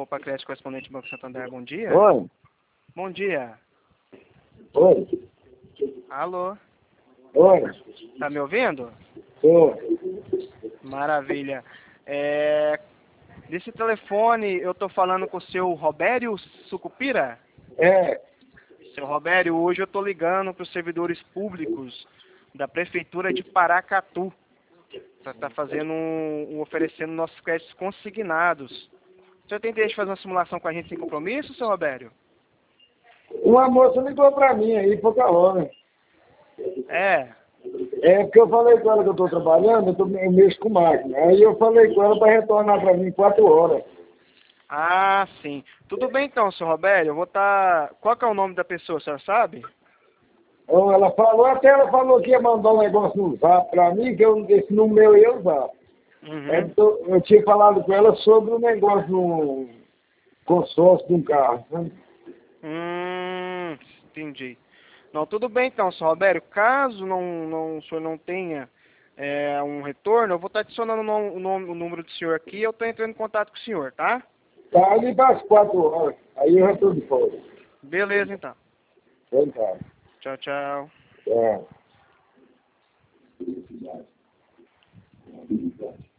Poupa Crédito, correspondente do Banco Santander, bom dia. Oi. Bom dia. Oi. Alô, Oi. tá me ouvindo? Tô. Maravilha. Desse telefone eu tô falando com o seu Robério Sucupira? É. Seu Robério, hoje eu tô ligando para os servidores públicos da Prefeitura de Paracatu. Tá fazendo oferecendo nossos créditos consignados. O senhor tem interesse de fazer uma simulação com a gente sem compromisso, seu Robério? Uma moça ligou pra mim aí, pouca hora. É. É porque eu falei com ela que eu tô trabalhando, eu mexo com máquina. Aí eu falei com ela pra retornar pra mim 4 horas. Ah, sim. Tudo bem então, seu Robério. Eu vou estar... Qual que é o nome da pessoa, o senhor sabe? Então ela falou que ia mandar um negócio no zap pra mim, que esse número eu ia usar. Uhum. Eu tinha falado com ela sobre o negócio no consórcio de um carro, né? Entendi. Não, tudo bem então, seu Robério. Caso o senhor não tenha um retorno, eu vou estar adicionando o número do senhor aqui e eu estou entrando em contato com o senhor, tá? Tá ali para as 4 horas. Aí eu já tô de fora. Beleza, então. Então tá. Tchau, tchau. É.